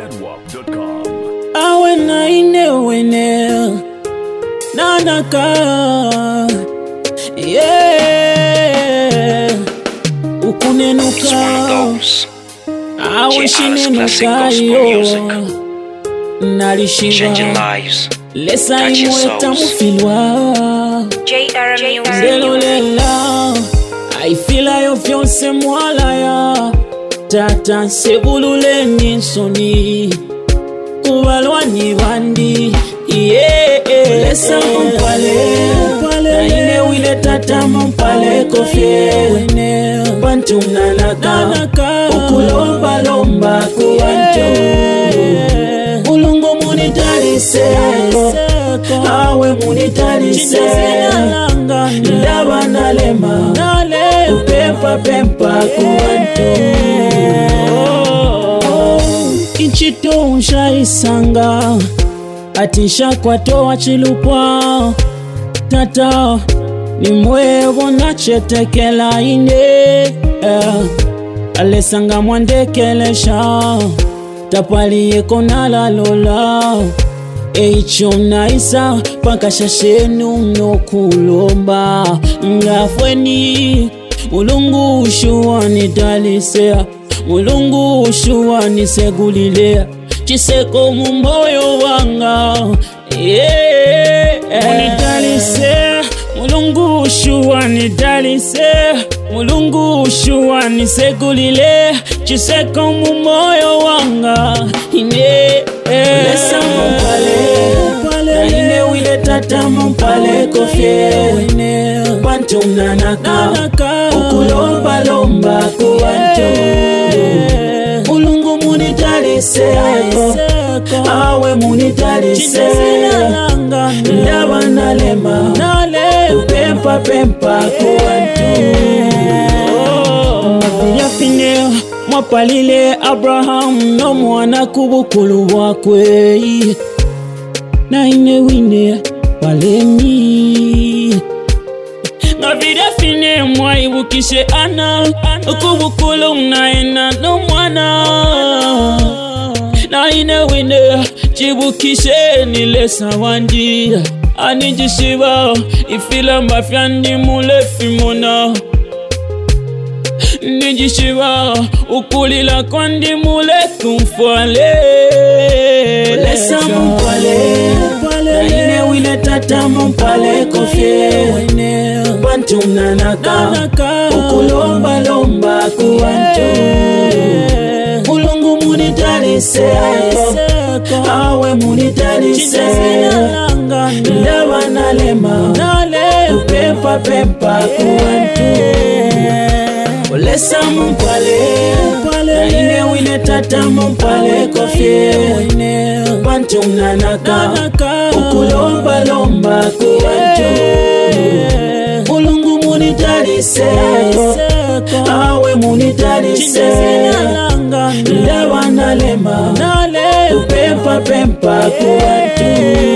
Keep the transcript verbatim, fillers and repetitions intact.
network dot com. Awe na ine wene nanaka yeah ukunenuka awe shinenuka yo nalishiva lesa imweta mufilwa J R Music. Ndelolela aifila yo fyonse mwala ya tata sebulule ninsoni kubalwanyi bandi yeah lesa mpale na ine wile tata mpale kofie bantu nanaka ukulomba lomba kuwanto ulungu munitarise awe munitarise ndaba nalema upempa pempa kuwanto Inchito unsha isanga atisha kwa toa chilupwa tata ni mwevo na chetekela ine eh, alesanga mwandekelesha tapali yeko nala lola eicho naisa pakashashenu no kulomba ngafweni ulungu ushuwani talisea mulungu ushuwani segulilea chiseko mumoyo wanga yeah. Munidalise mulungu ushuwani dalise mulungu ushuwani segulile chiseko mumoyo wanga ine lesa mpale na ine wile tata mpale kofie bantu nanaka ukulomba lomba kuwanto ulungu munitarise awe munitarise ndaba nalema upempa pempa kuwanto mafia fine mwapalile Abraham no mwana kubukulu wakwe na ine wine palemi Ngavida fine mwa ibukishe ana ukubukulu mnaena no mwana na ine wine chibukishe nilesa wandi anijishiba ifila mafyandi mulefi mona nijishiba ukulila kwandi mule kumfwale lesa mpale na ine wile tata mpale kofie bantu nanaka ukulomba lomba kuwanto ulungu munitarise awe munitarise ndaba nalema upempa pempa kuwanto lesa mpale na ine wile tata mpale kofie bantu nanaka ukulomba lomba kuwanto ulungu munitarise awe munitarise ndaba nalema upempa pempa kuwanto